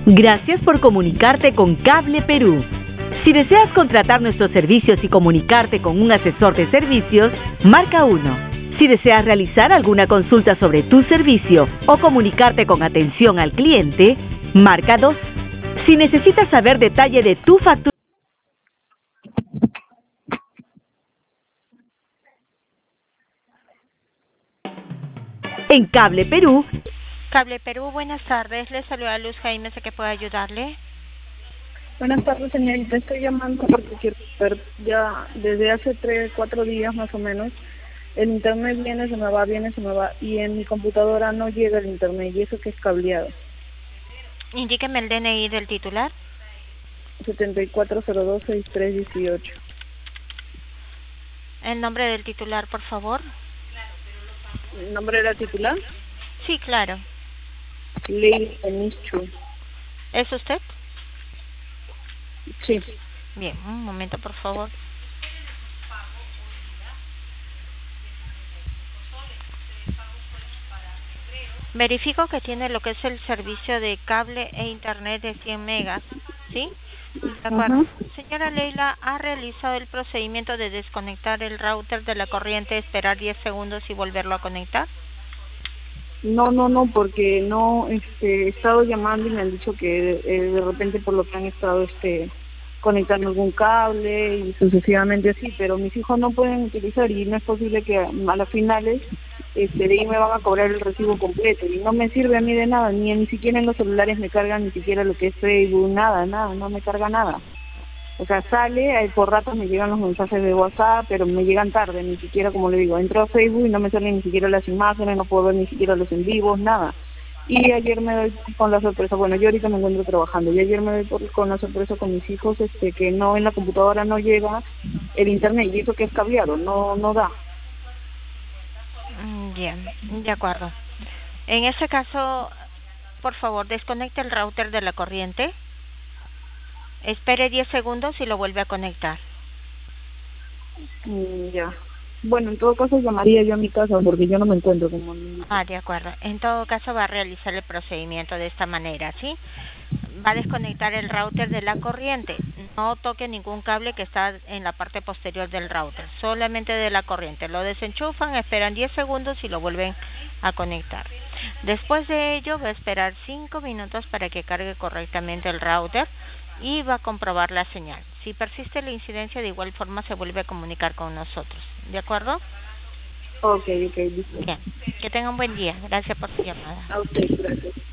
Gracias por comunicarte con Cable Perú. Si deseas contratar nuestros servicios y comunicarte con un asesor de servicios, marca 1. Si deseas realizar alguna consulta sobre tu servicio o comunicarte con atención al cliente, marca 2. Si necesitas saber detalle de tu factura en Cable Perú. Cable Perú, buenas tardes. Le saluda Luz Jaime, sé que puedo ayudarle. Buenas tardes, señorita. Estoy llamando porque quiero ver ya desde hace 4 días más o menos. El internet viene, se me va, y en mi computadora no llega el internet, y eso que es cableado. Indíqueme el DNI del titular. 74026318. El nombre del titular, por favor. ¿El nombre de la titular? Sí, claro. Ley Enichu. ¿Es usted? Sí. Bien, un momento, por favor. Verifico que tiene lo que es el servicio de cable e internet de 100 megas, ¿sí? De acuerdo. Señora Leila, ¿ha realizado el procedimiento de desconectar el router de la corriente, esperar 10 segundos y volverlo a conectar? No, porque no, he estado llamando y me han dicho que de repente por lo que han estado, conectando algún cable y sucesivamente así, pero mis hijos no pueden utilizar y no es posible que a las finales, de ahí me van a cobrar el recibo completo y no me sirve a mí de nada, ni siquiera en los celulares me cargan ni siquiera lo que es Facebook, nada, no me carga nada. O sea, sale, por rato me llegan los mensajes de WhatsApp, pero me llegan tarde, ni siquiera, como le digo, entro a Facebook y no me salen ni siquiera las imágenes, no puedo ver ni siquiera los en vivos, nada. Y ayer me doy con la sorpresa, bueno, yo ahorita me encuentro trabajando, y ayer me doy con la sorpresa con mis hijos, que no, en la computadora no llega el internet, y eso que es cableado, no da. Bien, de acuerdo. En ese caso, por favor, desconecte el router de la corriente. Espere 10 segundos y lo vuelve a conectar. Ya. Bueno, en todo caso llamaría yo a mi casa porque yo no me encuentro como... De acuerdo. En todo caso va a realizar el procedimiento de esta manera, ¿sí? Va a desconectar el router de la corriente. No toque ningún cable que está en la parte posterior del router, solamente de la corriente. Lo desenchufan, esperan 10 segundos y lo vuelven a conectar. Después de ello va a esperar 5 minutos para que cargue correctamente el router y va a comprobar la señal. Si persiste la incidencia, de igual forma se vuelve a comunicar con nosotros. ¿De acuerdo? Ok, listo. Bien. Que tenga un buen día. Gracias por su llamada. A usted, gracias.